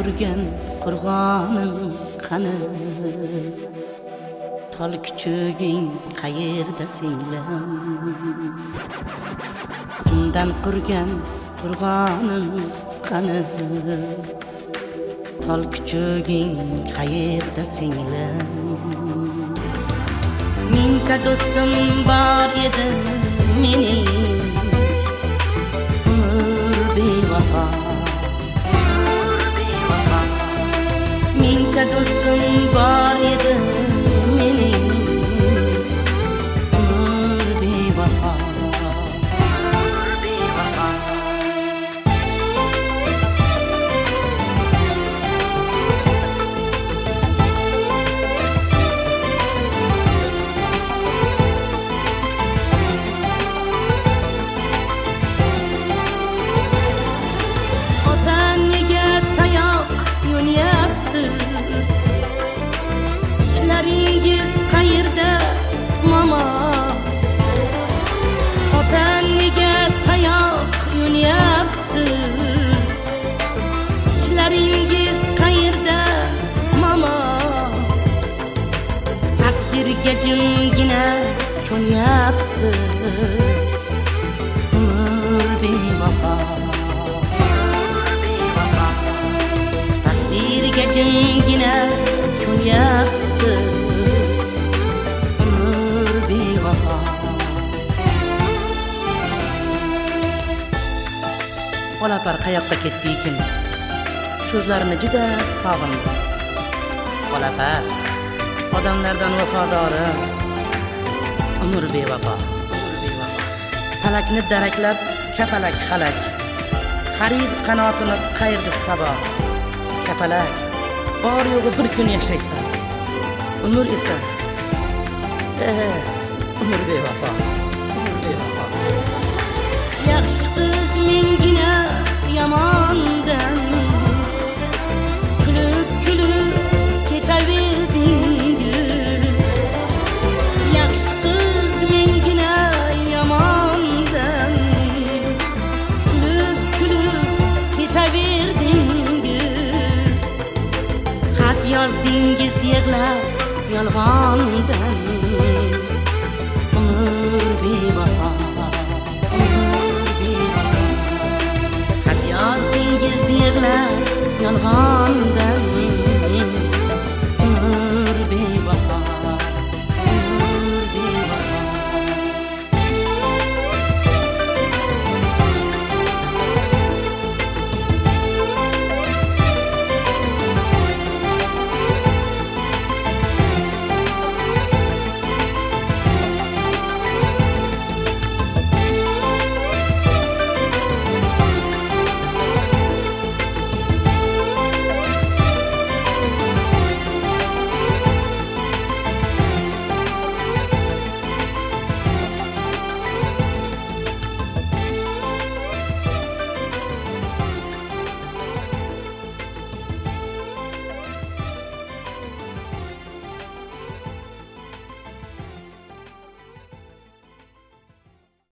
kurgan qurg'onim qani, tol kuchuging qayerda singlim? Undan qurgan qurg'onim qani, tol kuchuging qayerda singlim? Mingta do'stim bor edi mening, umr bevafo. Mingta do'stim bor edi mening, umr bevafo. İşlaringiz qayerda mama? Otaniga tayoq yunyapsiz. İşlaringiz qayerda mama? Taqdirga jimgina ko'nyapsiz. Umr bevafo. Taqdirga jimgina ko'nyapsiz. Umr bevafo. Olapar qayoqqa ketdi ekan? Ko'zlarini juda sog'indim. Olapar odamlardan vafodori, umr bevafo. Falakni daraklab kapalak xalak, xarid qanotini qayirdi sabo. Kapalak bor yo'g'i bir kun yashaysan, umr esa umr bevafo. Umr bevafo. Yaxshi qiz mengina yomondan kulib kulib ketaverdingiz. Yaxshi qiz mengina yomondan kulib kulib ketaverdingiz. Xat yozdingiz yig'lab yolg'ondan. Umr bevafo. Xat yozdingiz yig'lab yolg'ondan.